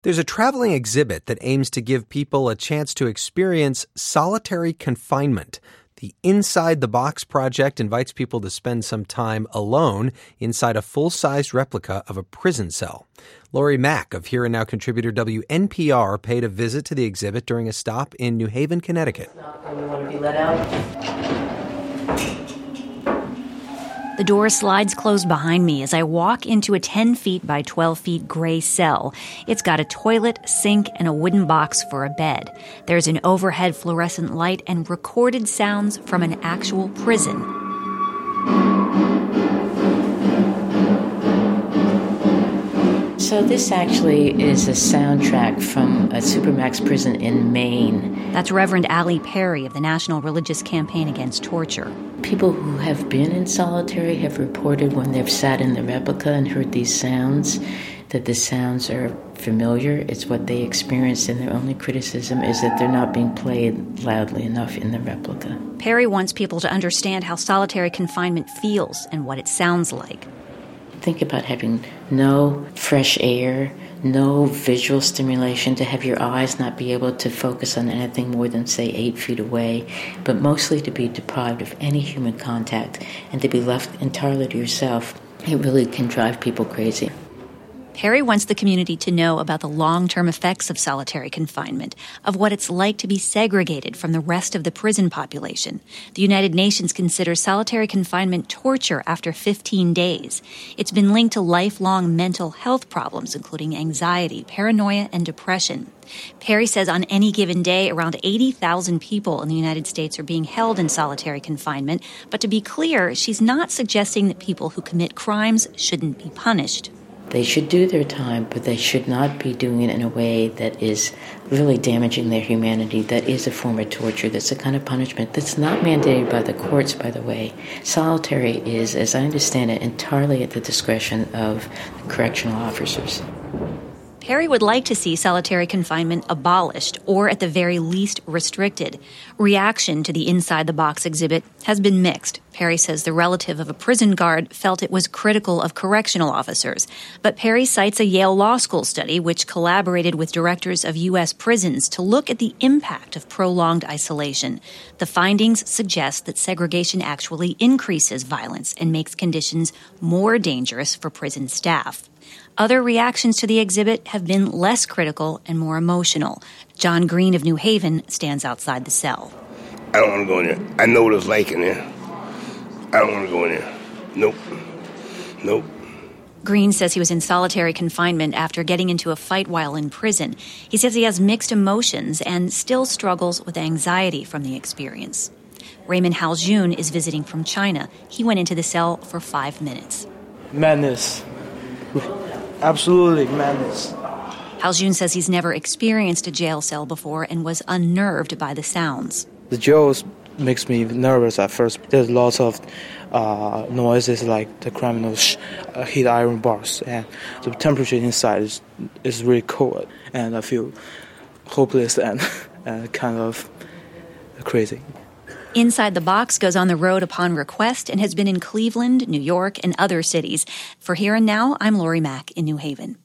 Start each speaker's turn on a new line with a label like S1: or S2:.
S1: There's a traveling exhibit that aims to give people a chance to experience solitary confinement. The Inside the Box project invites people to spend some time alone inside a full-sized replica of a prison cell. Lori Mack of Here and Now contributor WNPR paid a visit to the exhibit during a stop in New Haven, Connecticut.
S2: You want to be let out?
S3: The door slides closed behind me as I walk into a 10 feet by 12 feet gray cell. It's got a toilet, sink, and a wooden box for a bed. There's an overhead fluorescent light and recorded sounds from an actual prison.
S2: So this actually is a soundtrack from a Supermax prison in Maine.
S3: That's Reverend Allie Perry of the National Religious Campaign Against Torture.
S2: People who have been in solitary have reported when they've sat in the replica and heard these sounds, that the sounds are familiar. It's what they experienced, and their only criticism is that they're not being played loudly enough in the replica.
S3: Perry wants people to understand how solitary confinement feels and what it sounds like.
S2: Think about having no fresh air, no visual stimulation, to have your eyes not be able to focus on anything more than, say, 8 feet away, but mostly to be deprived of any human contact and to be left entirely to yourself. It really can drive people crazy.
S3: Perry wants the community to know about the long-term effects of solitary confinement, of what it's like to be segregated from the rest of the prison population. The United Nations considers solitary confinement torture after 15 days. It's been linked to lifelong mental health problems, including anxiety, paranoia, and depression. Perry says on any given day, around 80,000 people in the United States are being held in solitary confinement. But to be clear, she's not suggesting that people who commit crimes shouldn't be punished.
S2: They should do their time, but they should not be doing it in a way that is really damaging their humanity. That is a form of torture. That's a kind of punishment that's not mandated by the courts, by the way. Solitary is, as I understand it, entirely at the discretion of the correctional officers.
S3: Perry would like to see solitary confinement abolished, or at the very least restricted. Reaction to the Inside the Box exhibit has been mixed. Perry says the relative of a prison guard felt it was critical of correctional officers. But Perry cites a Yale Law School study which collaborated with directors of U.S. prisons to look at the impact of prolonged isolation. The findings suggest that segregation actually increases violence and makes conditions more dangerous for prison staff. Other reactions to the exhibit have been less critical and more emotional. John Green of New Haven stands outside the cell.
S4: I don't want to go in there. I know what it's like in there. I don't want to go in there. Nope.
S3: Green says he was in solitary confinement after getting into a fight while in prison. He says he has mixed emotions and still struggles with anxiety from the experience. Raymond Haljun is visiting from China. He went into the cell for 5 minutes.
S5: Madness. Absolutely madness.
S3: Haljun says he's never experienced a jail cell before and was unnerved by the sounds.
S5: The jails makes me nervous at first. There's lots of noises like the criminals hit iron bars, and the temperature inside is really cold, and I feel hopeless and kind of crazy.
S3: Inside the Box goes on the road upon request and has been in Cleveland, New York, and other cities. For Here and Now, I'm Lori Mack in New Haven.